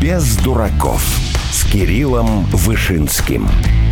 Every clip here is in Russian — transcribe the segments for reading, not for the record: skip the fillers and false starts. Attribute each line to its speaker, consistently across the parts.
Speaker 1: «Без дураков» с Кириллом Вышинским.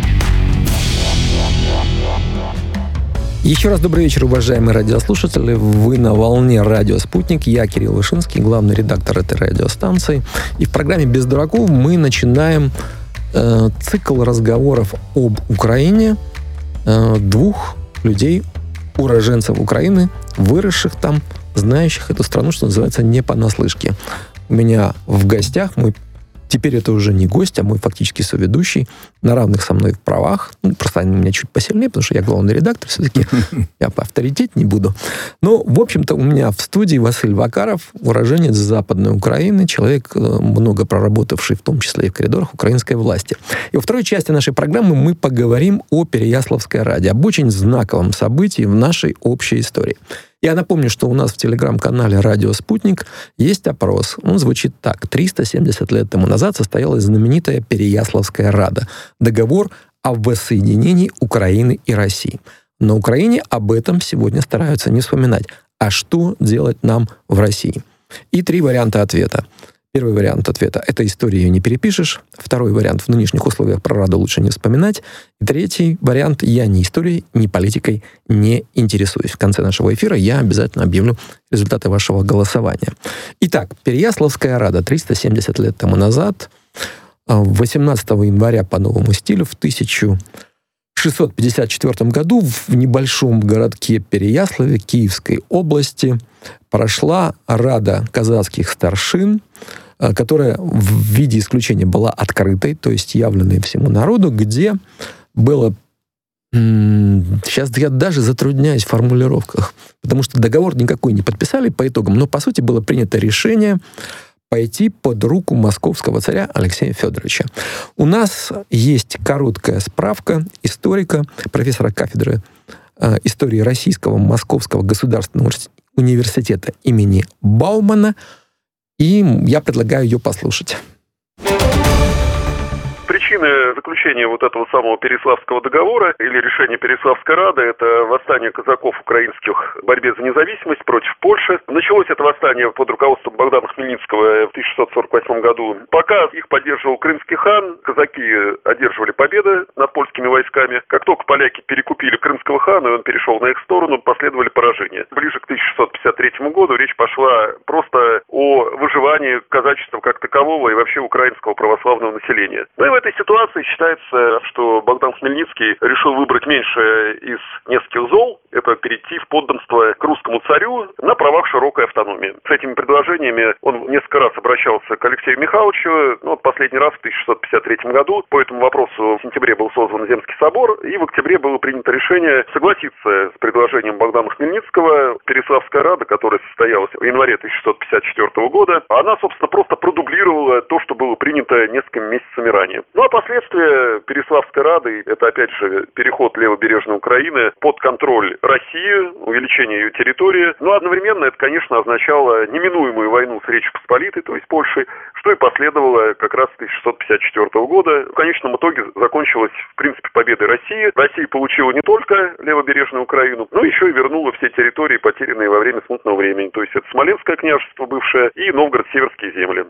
Speaker 2: Еще раз добрый вечер, уважаемые радиослушатели. Вы на волне радио «Спутник». Я Кирилл Вышинский, главный редактор этой радиостанции. И в программе «Без дураков» мы начинаем цикл разговоров об Украине двух людей, уроженцев Украины, выросших там, знающих эту страну, что называется, не понаслышке. У меня в гостях теперь это уже не гость, а мой фактически соведущий, на равных со мной в правах. Просто они меня чуть посильнее, потому что я главный редактор все-таки. Я по авторитет не буду. Но, в общем-то, у меня в студии Василий Вакаров, уроженец Западной Украины, человек, много проработавший, в том числе и в коридорах украинской власти. И во второй части нашей программы мы поговорим о Переяславской Раде, об очень знаковом событии в нашей общей истории. Я напомню, что у нас в телеграм-канале «Радио Спутник» есть опрос. Он звучит так. 370 лет тому назад состоялась знаменитая Переяславская Рада. Договор о воссоединении Украины и России. На Украине об этом сегодня стараются не вспоминать. А что делать нам в России? И 3 варианта ответа. Первый вариант ответа – это историю ее не перепишешь. Второй вариант – в нынешних условиях про Раду лучше не вспоминать. И третий вариант – я ни историей, ни политикой не интересуюсь. В конце нашего эфира я обязательно объявлю результаты вашего голосования. Итак, Переяславская Рада 370 лет тому назад, 18 января по новому стилю, в 1654 году в небольшом городке Переяславе Киевской области прошла Рада казацких старшин, которая в виде исключения была открытой, то есть явленной всему народу, где было... Сейчас я даже затрудняюсь в формулировках, потому что договор никакой не подписали по итогам, но, по сути, было принято решение пойти под руку московского царя Алексея Федоровича. У нас есть короткая справка историка, профессора кафедры истории Российского Московского государственного университета имени Баумана, и я предлагаю ее послушать.
Speaker 3: Причины заключения вот этого самого Переяславского договора или решения Переяславской Рады – это восстание казаков украинских в борьбе за независимость против Польши. Началось это восстание под руководством Богдана Хмельницкого в 1648 году. Пока их поддерживал крымский хан, казаки одерживали победы над польскими войсками. Как только поляки перекупили крымского хана, и он перешел на их сторону, последовали поражения. Ближе к 1653 году речь пошла просто о выживании казачества как такового и вообще украинского православного населения. Ну и в этой ситуации считается, что Богдан Хмельницкий решил выбрать меньшее из нескольких зол, это перейти в подданство к русскому царю на правах широкой автономии. С этими предложениями он несколько раз обращался к Алексею Михайловичу, последний раз в 1653 году. По этому вопросу в сентябре был создан Земский собор, и в октябре было принято решение согласиться с предложением Богдана Хмельницкого. Переяславская Рада, которая состоялась в январе 1654 года, она, собственно, просто продублировала то, что было принято несколькими месяцами ранее. Ну а последствия Переяславской Рады – это, опять же, переход левобережной Украины под контроль России, увеличение ее территории. Но одновременно это, конечно, означало неминуемую войну с Речью Посполитой, то есть Польшей, что и последовало как раз с 1654 года. В конечном итоге закончилось, в принципе, победой России. Россия получила не только левобережную Украину, но еще и вернула все территории, потерянные во время смутного времени. То есть это Смоленское княжество бывшее и Новгород-Северские земли.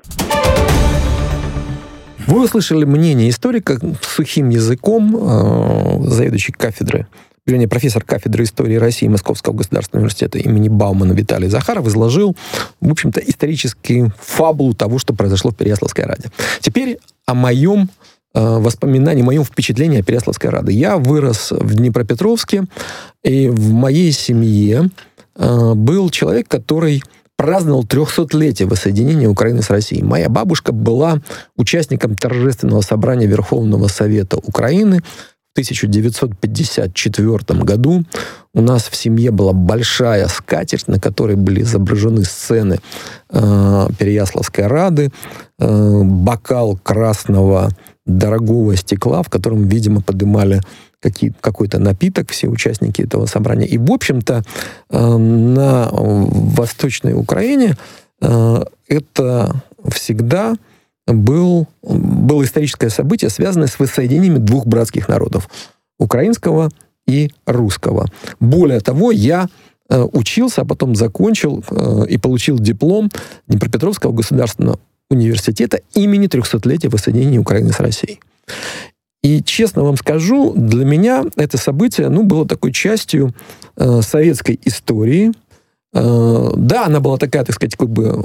Speaker 2: Вы услышали мнение историка сухим языком, заведующий кафедры, профессор кафедры истории России Московского государственного университета имени Баумана Виталий Захаров изложил, в общем-то, историческую фабулу того, что произошло в Переяславской Раде. Теперь о моем воспоминании, моем впечатлении о Переяславской Раде. Я вырос в Днепропетровске, и в моей семье был человек, который праздновал 300-летие воссоединения Украины с Россией. Моя бабушка была участником торжественного собрания Верховного Совета Украины в 1954 году. У нас в семье была большая скатерть, на которой были изображены сцены Переяславской Рады, бокал красного дорогого стекла, в котором, видимо, подымали какой-то напиток, все участники этого собрания. И, в общем-то, на Восточной Украине это всегда было историческое событие, связанное с воссоединением двух братских народов – украинского и русского. Более того, я учился, а потом закончил и получил диплом Днепропетровского государственного университета имени 300-летия воссоединения Украины с Россией. И, честно вам скажу, для меня это событие, было такой частью советской истории. Да, она была такая, так сказать,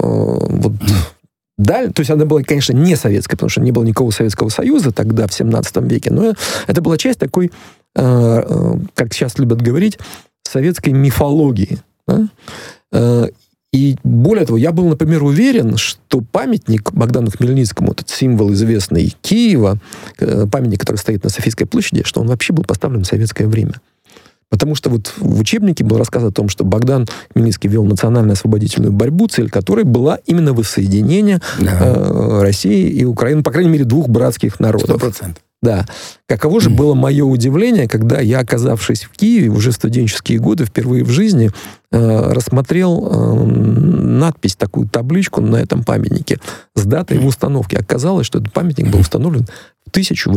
Speaker 2: то есть она была, конечно, не советская, потому что не было никакого Советского Союза тогда, в 17 веке, но это была часть такой, как сейчас любят говорить, советской мифологии. Да? И более того, я был, например, уверен, что памятник Богдану Хмельницкому, этот символ известный Киева, памятник, который стоит на Софийской площади, что он вообще был поставлен в советское время. Потому что в учебнике был рассказ о том, что Богдан Хмельницкий вел национально-освободительную борьбу, цель которой была именно воссоединение России и Украины, по крайней мере, двух братских народов.
Speaker 4: 100%.
Speaker 2: Да. Каково же было мое удивление, когда я, оказавшись в Киеве, уже в студенческие годы, впервые в жизни, рассмотрел надпись, такую табличку на этом памятнике с датой его установки. Оказалось, что этот памятник был установлен в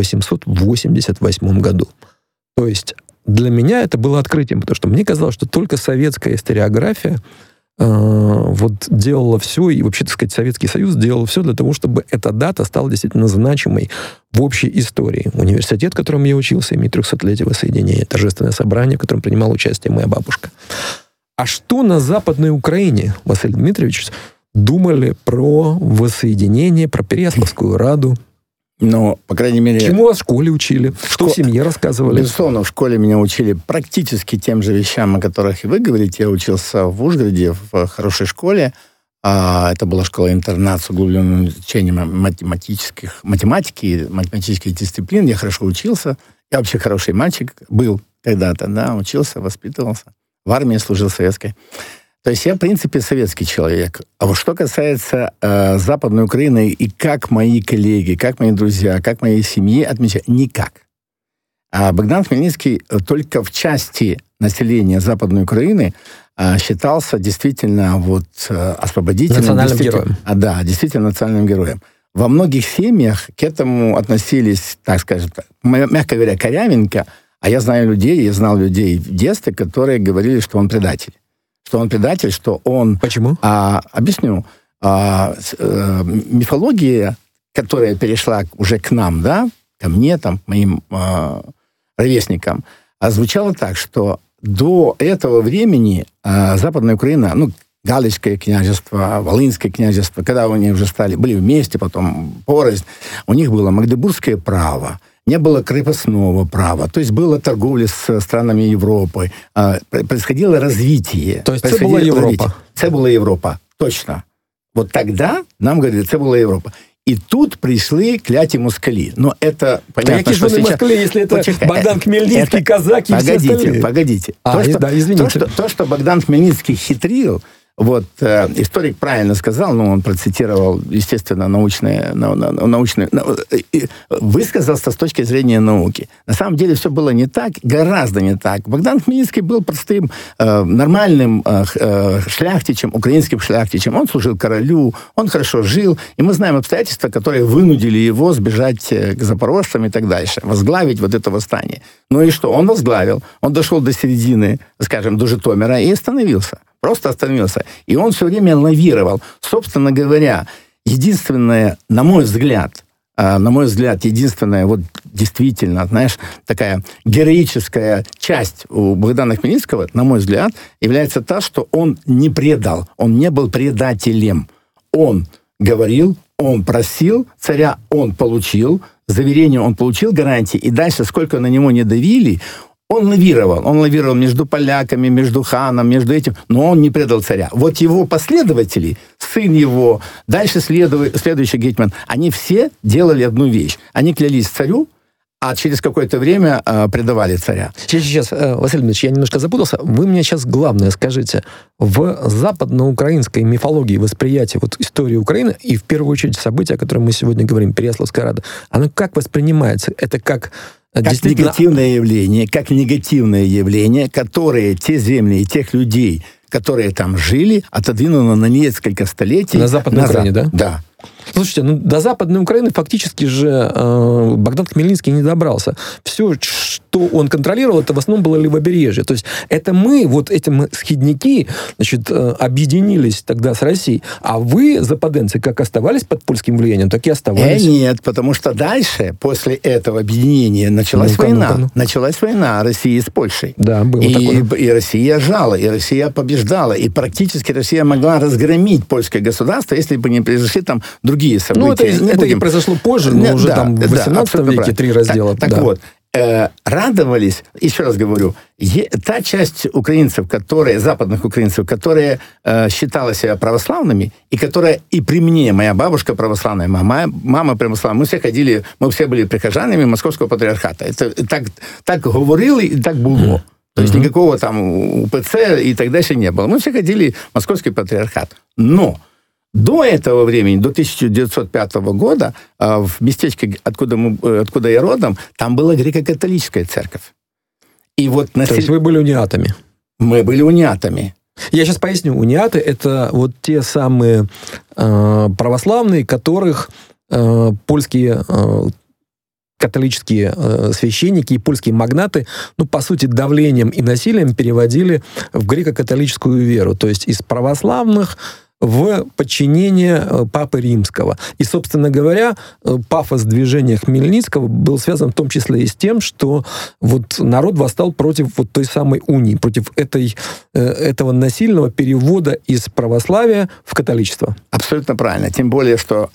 Speaker 2: 1888 году. То есть для меня это было открытием, потому что мне казалось, что только советская историография делала все, и вообще, так сказать, Советский Союз делал все для того, чтобы эта дата стала действительно значимой в общей истории. Университет, в котором я учился, имеет 300-летие воссоединения, торжественное собрание, в котором принимала участие моя бабушка. А что на Западной Украине, Василий Дмитриевич, думали про воссоединение, про Переяславскую Раду?
Speaker 4: Но, по крайней мере...
Speaker 2: Чему вас в школе учили? Что в семье рассказывали?
Speaker 4: Безусловно, в школе меня учили практически тем же вещам, о которых и вы говорите. Я учился в Ужгороде, в хорошей школе. Это была школа-интернат с углубленным изучением математических дисциплин. Я хорошо учился. Я вообще хороший мальчик был когда-то, да, учился, воспитывался. В армии служил советской. То есть я, в принципе, советский человек. А вот что касается Западной Украины, и как мои коллеги, как мои друзья, как моей семьи отмечают, никак. А Богдан Хмельницкий только в части населения Западной Украины считался действительно освободителем.
Speaker 2: Национальным героем.
Speaker 4: Да, действительно национальным героем. Во многих семьях к этому относились, так скажем, мягко говоря, корявенько. А я знал людей в детстве, которые говорили, что он предатель. Что он предатель, что он...
Speaker 2: Почему?
Speaker 4: Объясню. Мифология, которая перешла уже к нам, да, ко мне, там, к моим ровесникам, звучала так, что до этого времени Западная Украина, Галицкое княжество, Волынское княжество, когда они уже были вместе, потом порознь, у них было Магдебургское право, не было крепостного права, то есть была торговля с странами Европы, происходило развитие.
Speaker 2: То есть это была Европа?
Speaker 4: Это была Европа, точно. Вот тогда нам говорили, это была Европа. И тут пришли кляти москали. Но это понятно, что сейчас...
Speaker 2: москали, если это Богдан Хмельницкий, казаки и все остальные?
Speaker 4: Погодите.
Speaker 2: Извините.
Speaker 4: То, что Богдан Хмельницкий хитрил, историк правильно сказал, он процитировал, естественно, научные, высказался с точки зрения науки. На самом деле все было не так, гораздо не так. Богдан Хмельницкий был простым, нормальным шляхтичем, украинским шляхтичем. Он служил королю, он хорошо жил, и мы знаем обстоятельства, которые вынудили его сбежать к запорожцам и так дальше, возглавить это восстание. Ну и что? Он возглавил, он дошел до середины, скажем, до Житомира и остановился. Просто остановился. И он все время лавировал. Собственно говоря, единственное, на мой взгляд, единственная действительно, такая героическая часть у Богдана Хмельницкого, на мой взгляд, является та, что он не предал, он не был предателем. Он говорил, он просил царя, он получил, заверение он получил, гарантии, и дальше, сколько на него не давили, он лавировал между поляками, между ханом, между этим, но он не предал царя. Его последователи, сын его, дальше следующий гетьман, они все делали одну вещь. Они клялись царю, а через какое-то время предавали царя.
Speaker 2: Сейчас, Василий Дмитриевич, я немножко запутался. Вы мне сейчас главное скажите. В западноукраинской мифологии восприятие истории Украины и, в первую очередь, события, о котором мы сегодня говорим, Переяславская Рада, оно как воспринимается? Это как
Speaker 4: негативное явление, которые те земли и тех людей, которые там жили, отодвинуло на несколько столетий
Speaker 2: на Западной Украине, да?
Speaker 4: Да.
Speaker 2: Слушайте, до Западной Украины фактически же Богдан Хмельницкий не добрался. Все, что он контролировал, это в основном было левобережье. То есть это мы, вот эти схидники, значит, объединились тогда с Россией, а вы, западенцы, как оставались под польским влиянием, так и оставались.
Speaker 4: Нет, потому что дальше, после этого объединения, началась война. Началась война России с Польшей.
Speaker 2: Да, было такое.
Speaker 4: И Россия жала, и Россия побеждала, и практически Россия могла разгромить польское государство, если бы не произошли там другие события.
Speaker 2: Это и произошло позже, но уже там в 18 веке 3 раздела.
Speaker 4: Так вот, радовались, еще раз говорю, та часть украинцев, западных украинцев, которые считала себя православными, и которая и при мне, моя бабушка православная, мама православная, мы все были прихожанами Московского патриархата. Это так говорили, и так было. То есть никакого там УПЦ и так дальше не было. Мы все ходили в Московский патриархат. Но до этого времени, до 1905 года, в местечке, откуда я родом, там была греко-католическая церковь. И вот
Speaker 2: То есть вы были униатами?
Speaker 4: Мы были униатами.
Speaker 2: Я сейчас поясню. Униаты – это вот те самые православные, которых польские католические священники и польские магнаты, по сути, давлением и насилием переводили в греко-католическую веру. То есть из православных в подчинение Папы Римского. И, собственно говоря, пафос движения Хмельницкого был связан в том числе и с тем, что вот народ восстал против вот той самой унии, против этого насильного перевода из православия в католичество.
Speaker 4: Абсолютно правильно. Тем более, что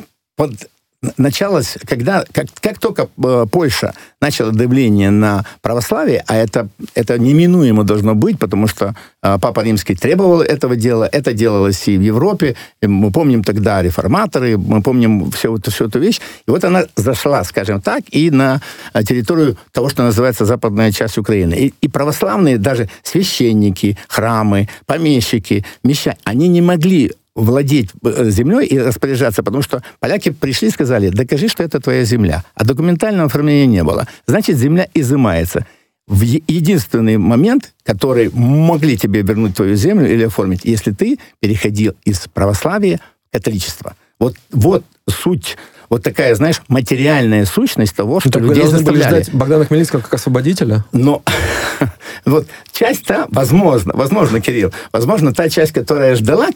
Speaker 4: началось, как только Польша начала давление на православие, а это неминуемо должно быть, потому что Папа Римский требовал этого дела, это делалось и в Европе, и мы помним тогда реформаторы, мы помним всю эту вещь, и вот она зашла, скажем так, и на территорию того, что называется западная часть Украины. И православные, даже священники, храмы, помещики, мещане, они не могли владеть землей и распоряжаться, потому что поляки пришли и сказали: докажи, что это твоя земля. А документального оформления не было. Значит, земля изымается. В единственный момент, который могли тебе вернуть твою землю или оформить, если ты переходил из православия в католичество. Вот суть, вот такая, знаешь, материальная сущность того, что людей заставляли.
Speaker 2: Вы должны были ждать Богдана Хмельницкого как освободителя?
Speaker 4: Но вот часть-то, возможно, Кирилл, возможно, та часть, которая ждала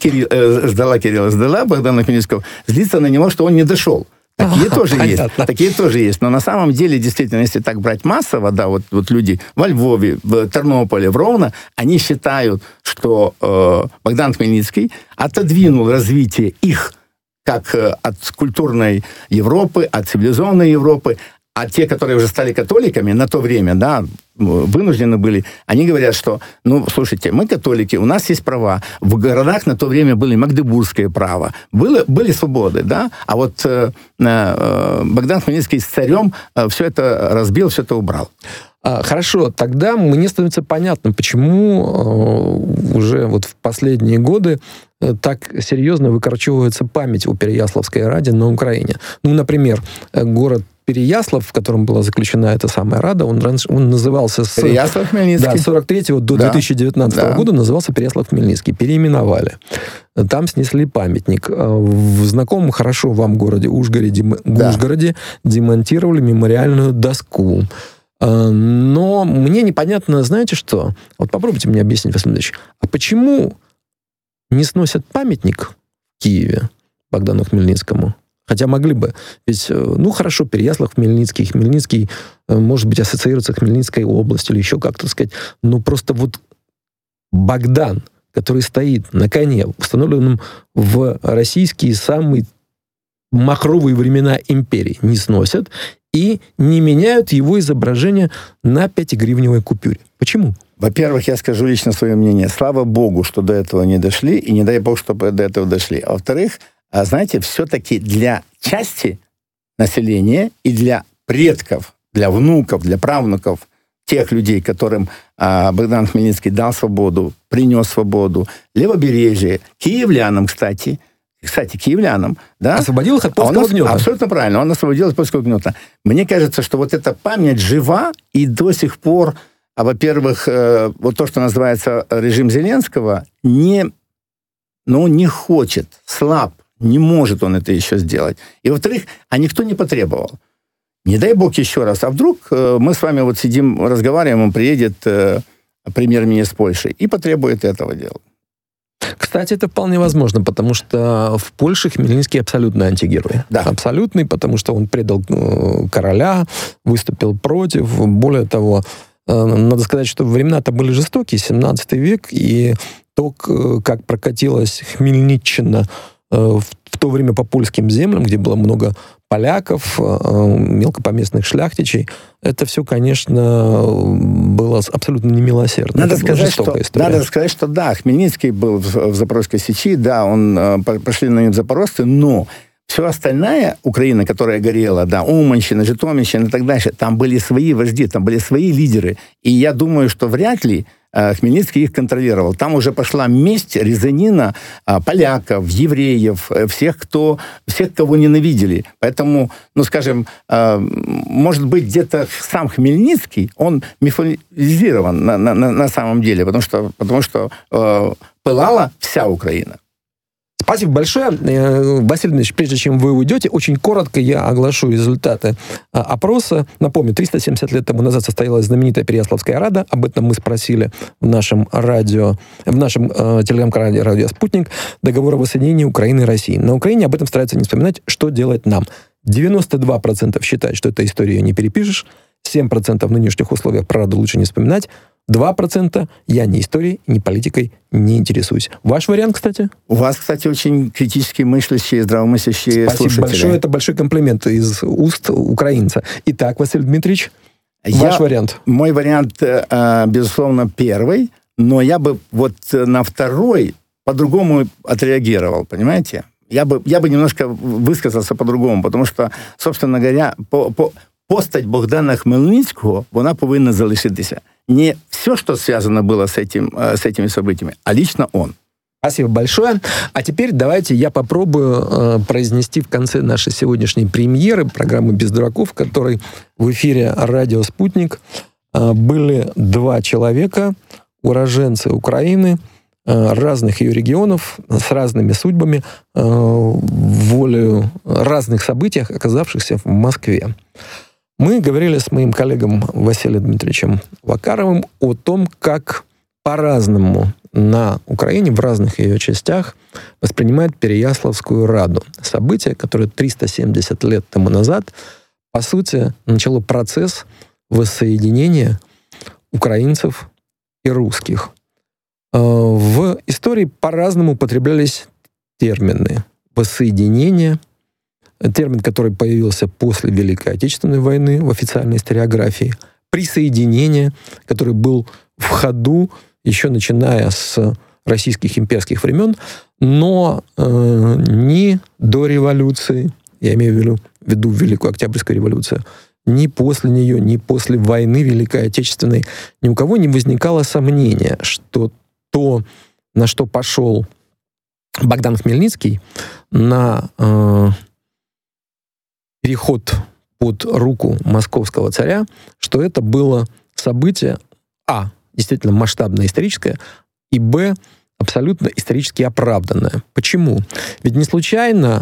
Speaker 4: Богдана Хмельницкого, злится на него, что он не дошел. Такие тоже есть. Но на самом деле, действительно, если так брать массово, да, вот люди во Львове, в Тернополе, в Ровно, они считают, что Богдан Хмельницкий отодвинул развитие их как от культурной Европы, от цивилизованной Европы, а те, которые уже стали католиками на то время, да, вынуждены были, они говорят, что, слушайте, мы католики, у нас есть права. В городах на то время были магдебургское право, были свободы, да, а вот Богдан Хмельницкий с царем все это разбил, все это убрал.
Speaker 2: Хорошо, тогда мне становится понятно, почему уже вот в последние годы так серьезно выкорчевывается память о Переяславской раде на Украине. Например, город Переяслав, в котором была заключена эта самая рада, он назывался с 43 до 2019 года назывался Переяслав-Хмельницкий. Переименовали. Там снесли памятник. В знакомом хорошо вам городе Ужгороде демонтировали мемориальную доску. Но мне непонятно, знаете что? Вот попробуйте мне объяснить, Василий Ильич, а почему не сносят памятник в Киеве Богдану Хмельницкому? Хотя могли бы. Ведь, хорошо, Переяслав, Хмельницкий, может быть, ассоциируется с Хмельницкой областью или еще как-то сказать. Но просто вот Богдан, который стоит на коне, установленном в российские самые махровые времена империи, не сносят и не меняют его изображение на 5-гривневой купюре. Почему?
Speaker 4: Во-первых, я скажу лично свое мнение. Слава Богу, что до этого не дошли, и не дай Бог, чтобы до этого дошли. А во-вторых, знаете, все-таки для части населения и для предков, для внуков, для правнуков тех людей, которым Богдан Хмельницкий дал свободу, принес свободу, левобережье, киевлянам, кстати, киевлянам, да?
Speaker 2: Освободил их от польского гнета.
Speaker 4: Абсолютно правильно, он освободил от польского гнета. Мне кажется, что вот эта память жива, и до сих пор, во-первых, вот то, что называется режим Зеленского, не хочет, слаб, Не может он это еще сделать. И, во-вторых, а никто не потребовал. Не дай бог еще раз. А вдруг мы с вами вот сидим, разговариваем, он приедет премьер-министр Польши и потребует этого дела.
Speaker 2: Кстати, это вполне возможно, потому что в Польше Хмельницкий абсолютно антигерой.
Speaker 4: Да.
Speaker 2: Абсолютный, потому что он предал короля, выступил против. Более того, надо сказать, что времена-то были жестокие, 17 век, и то, как прокатилась Хмельниччина в то время по польским землям, где было много поляков, мелкопоместных шляхтичей, это все, конечно, было абсолютно немилосердно.
Speaker 4: Надо сказать, что да, Хмельницкий был в Запорожской Сечи, да, пошли на нем запорожцы, но все остальная Украина, которая горела, да, Уманщина, Житомирщина и так дальше, там были свои вожди, там были свои лидеры. И я думаю, что вряд ли Хмельницкий их контролировал. Там уже пошла месть, резанина поляков, евреев, всех, кого ненавидели. Поэтому, скажем, может быть, где-то сам Хмельницкий, он мифологизирован на самом деле, потому что пылала вся Украина.
Speaker 2: Спасибо большое. Василий Дмитриевич, прежде чем вы уйдете, очень коротко я оглашу результаты опроса. Напомню, 370 лет тому назад состоялась знаменитая Переяславская Рада. Об этом мы спросили в нашем телеграм-канале «Радио Спутник». Договор о воссоединении Украины и России. На Украине об этом стараются не вспоминать, что делать нам. 92% считают, что эта история не перепишешь. 7% в нынешних условиях про Раду лучше не вспоминать. 2% я ни историей, ни политикой не интересуюсь. Ваш вариант, кстати?
Speaker 4: У вас, кстати, очень критически мыслящие, здравомыслящие слушатели.
Speaker 2: Спасибо большое. Это большой комплимент из уст украинца. Итак, Василий Дмитриевич, ваш вариант?
Speaker 4: Мой вариант, безусловно, первый, но я бы вот на второй по-другому отреагировал, понимаете? Я бы немножко высказался по-другому, потому что, собственно говоря, постать Богдана Хмельницького, вона повинна залишитися. Не все, что связано было с этими событиями, а лично он.
Speaker 2: Спасибо большое. А теперь давайте я попробую произнести в конце нашей сегодняшней премьеры программы «Без дураков», в которой в эфире «Радио Спутник» были два человека, уроженцы Украины, разных ее регионов, с разными судьбами, волею разных событий, оказавшихся в Москве. Мы говорили с моим коллегом Василием Дмитриевичем Вакаровым о том, как по-разному на Украине, в разных ее частях, воспринимают Переяславскую Раду. Событие, которое 370 лет тому назад, по сути, начало процесс воссоединения украинцев и русских. В истории по-разному употреблялись термины. Воссоединение, термин, который появился после Великой Отечественной войны в официальной историографии, присоединение, который был в ходу еще начиная с российских имперских времен, но ни до революции, я имею в виду Великую Октябрьскую революцию, ни после нее, ни после войны Великой Отечественной, ни у кого не возникало сомнения, что то, на что пошел Богдан Хмельницкий, на переход под руку московского царя, что это было событие, действительно масштабное историческое, и, абсолютно исторически оправданное. Почему? Ведь не случайно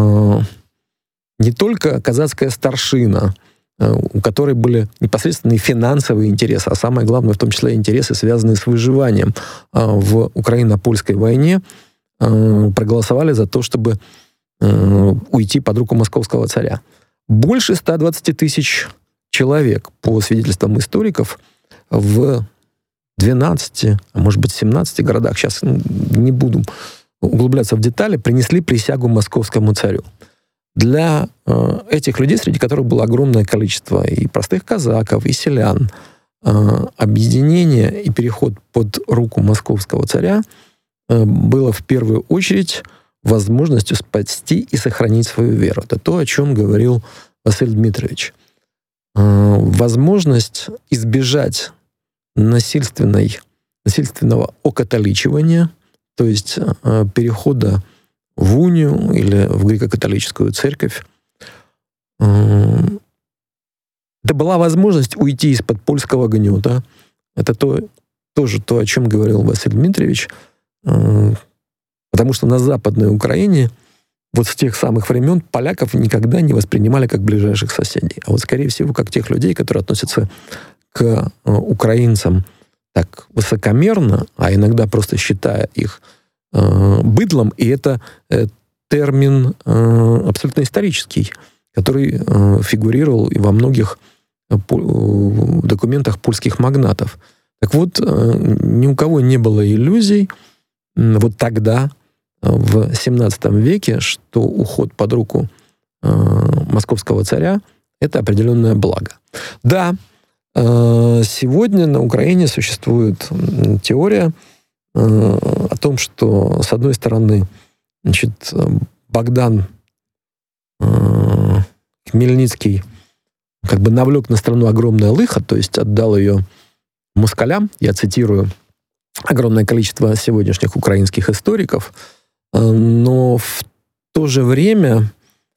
Speaker 2: не только казацкая старшина, у которой были непосредственные финансовые интересы, а самое главное, в том числе интересы, связанные с выживанием в Украино-Польской войне, проголосовали за то, чтобы уйти под руку московского царя. Больше 120 тысяч человек, по свидетельствам историков, в 12, а может быть 17 городах, сейчас не буду углубляться в детали, принесли присягу московскому царю. Для этих людей, среди которых было огромное количество и простых казаков, и селян, объединение и переход под руку московского царя было в первую очередь возможностью спасти и сохранить свою веру. Это то, о чем говорил Василий Дмитриевич. Возможность избежать насильственного окатоличивания, то есть перехода в унию или в греко-католическую церковь. Это была возможность уйти из-под польского гнета. Это тоже то, о чем говорил Василий Дмитриевич, потому что на Западной Украине вот с тех самых времен поляков никогда не воспринимали как ближайших соседей, а вот, скорее всего, как тех людей, которые относятся к украинцам так высокомерно, а иногда просто считая их быдлом, и это термин абсолютно исторический, который фигурировал и во многих документах польских магнатов. Так вот, ни у кого не было иллюзий вот тогда, в XVII веке, что уход под руку московского царя — это определенное благо. Да, сегодня на Украине существует теория о том, что, с одной стороны, значит, Богдан Хмельницкий как бы навлек на страну огромное лихо, то есть отдал ее москалям, я цитирую огромное количество сегодняшних украинских историков, но в то же время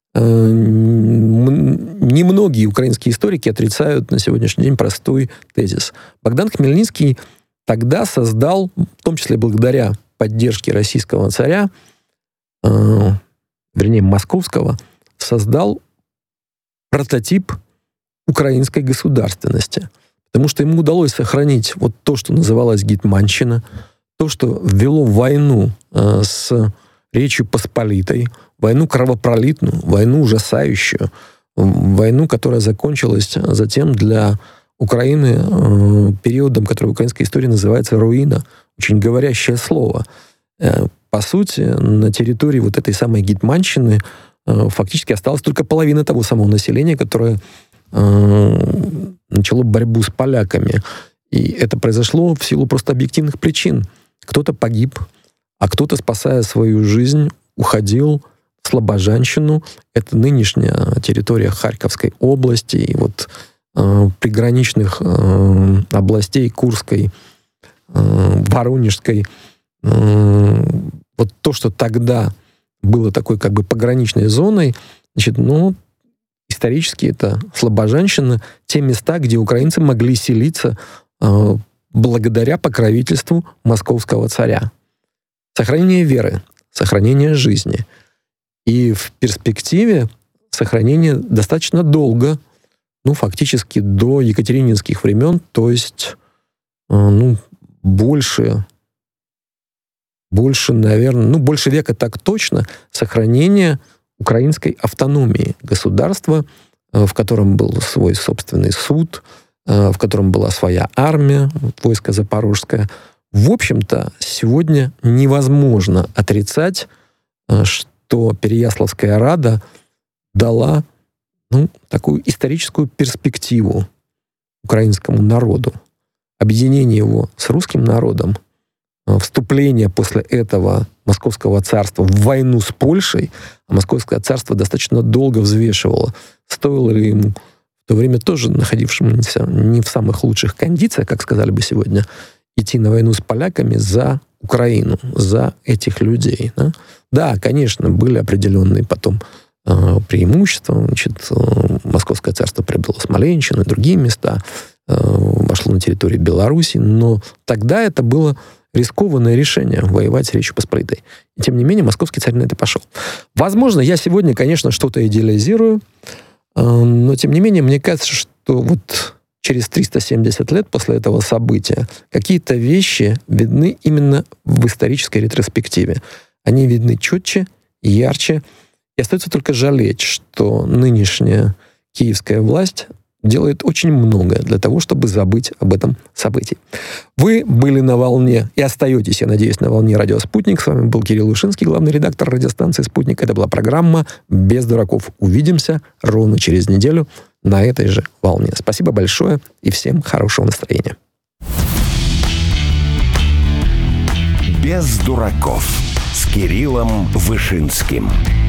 Speaker 2: немногие украинские историки отрицают на сегодняшний день простой тезис. Богдан Хмельницкий тогда создал, в том числе благодаря поддержке российского царя, вернее, московского, создал прототип украинской государственности. Потому что ему удалось сохранить вот то, что называлось гетманщина, то, что ввело войну с Речью Посполитой, войну кровопролитную, войну ужасающую, войну, которая закончилась затем для Украины периодом, который в украинской истории называется руина, очень говорящее слово. По сути, на территории вот этой самой гетманщины фактически осталась только половина того самого населения, которое начало борьбу с поляками. И это произошло в силу просто объективных причин. Кто-то погиб, а кто-то, спасая свою жизнь, уходил в Слобожанщину. Это нынешняя территория Харьковской области и вот приграничных областей Курской, Воронежской. Вот то, что тогда было такой как бы пограничной зоной, значит, ну, исторически это Слобожанщина, те места, где украинцы могли селиться благодаря покровительству московского царя. Сохранение веры, сохранение жизни. И в перспективе сохранение достаточно долго, ну, фактически до екатерининских времен, то есть, ну, больше, наверное, ну, больше века так точно, сохранение украинской автономии государства, в котором был свой собственный суд, в котором была своя армия, войско Запорожское. В общем-то, сегодня невозможно отрицать, что Переяславская Рада дала, ну, такую историческую перспективу украинскому народу. Объединение его с русским народом, вступление после этого Московского царства в войну с Польшей, а Московское царство достаточно долго взвешивало, стоило ли ему в то время тоже находившимся не в самых лучших кондициях, как сказали бы сегодня, идти на войну с поляками за Украину, за этих людей. Да, да, конечно, были определенные потом преимущества. Значит, Московское царство приобрело Смоленщину и другие места, вошло на территорию Беларуси, но тогда это было рискованное решение воевать с Речью Посполитой. И тем не менее, московский царь на это пошел. Возможно, я сегодня, конечно, что-то идеализирую, но тем не менее, мне кажется, что вот через 370 лет после этого события какие-то вещи видны именно в исторической ретроспективе. Они видны четче, ярче. И остается только жалеть, что нынешняя киевская власть делает очень многое для того, чтобы забыть об этом событии. Вы были на волне и остаетесь, я надеюсь, на волне «Радио Спутник». С вами был Кирилл Вышинский, главный редактор радиостанции «Спутник». Это была программа «Без дураков». Увидимся ровно через неделю на этой же волне. Спасибо большое и всем хорошего настроения.
Speaker 1: «Без дураков» с Кириллом Вышинским.